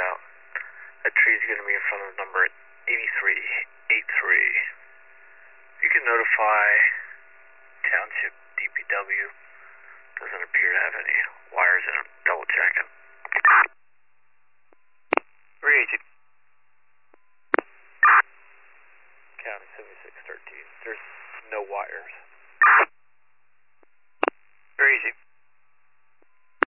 out. That tree's going to be in front of number 8383. You can notify Township DPW. Doesn't appear to have any wires in it. Double checking. Reagent. County 7613. There's no wires.